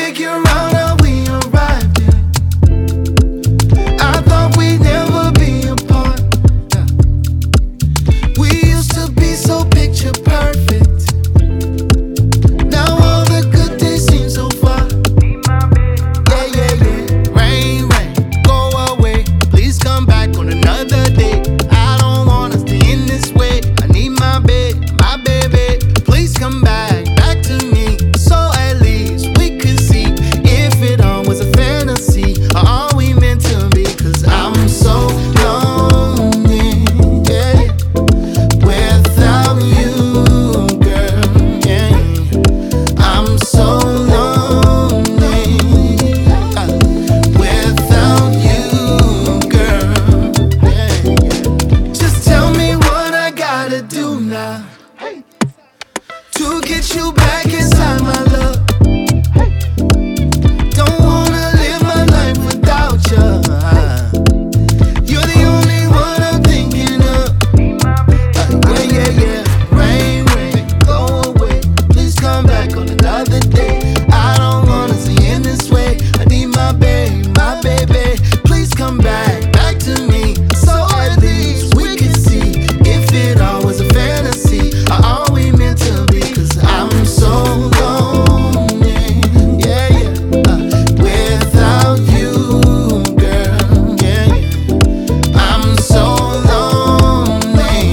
take you around how we arrived, yeah. I thought we'd never be apart, yeah. We used to be so picture perfect. Now all the good days seem so far. Yeah, yeah, yeah. Rain, rain, go away. Please come back on another day. I don't wanna stay in this way. I need my bed, my baby. Please come back to me, so at least we could see if it all was a fantasy or are we meant to be. Cause I'm so lonely, yeah, without you, girl, yeah. I'm so lonely, without you, girl, yeah. Just tell me what I gotta do now to get you back inside my love. Don't wanna live my life without you. You're the only one I'm thinking of. Yeah, yeah, yeah. Rain, rain, go away. Please come back on another day. I don't wanna stay in this way. I need my baby, my baby. Please come back to me, so at least we can see if it all was a fantasy or are we meant to be. Cause I'm so lonely, yeah, yeah, without you, girl, yeah, yeah. I'm so lonely,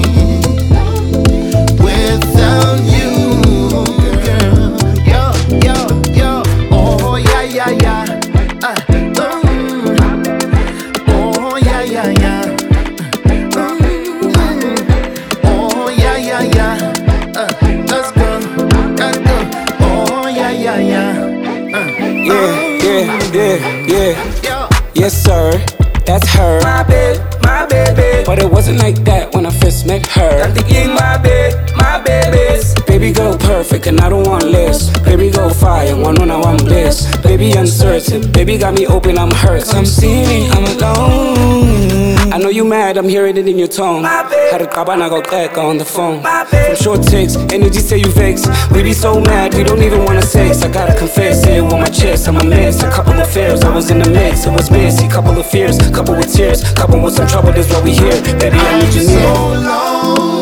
without you, girl. Yo, yo, yo, oh yeah, yeah, yeah. Oh yeah, yeah, yeah. Oh yeah, yeah, yeah. Let's go, let's go. Oh yeah, yeah, yeah. Yeah, yeah, yeah, yeah. Yo. Yes, sir, that's her. My baby. But it wasn't like that when I first met her. I'm thinking my babies. Baby girl perfect and I don't want less. Baby girl fire, wanna know I'm blessed. Baby uncertain, baby got me open, I'm hurt. I'm seeing, I'm alone. I know you mad, I'm hearing it in your tone. Had a cabana go crack on the phone. From short takes, energy say you vex. We be so mad, we don't even wanna sex. I gotta confess, say it with my chest, I'm a mess. A couple of affairs, I was in the mix, it was messy. Couple of fears, couple with tears, couple with some trouble, that's why we here. Baby, I need you near. So long.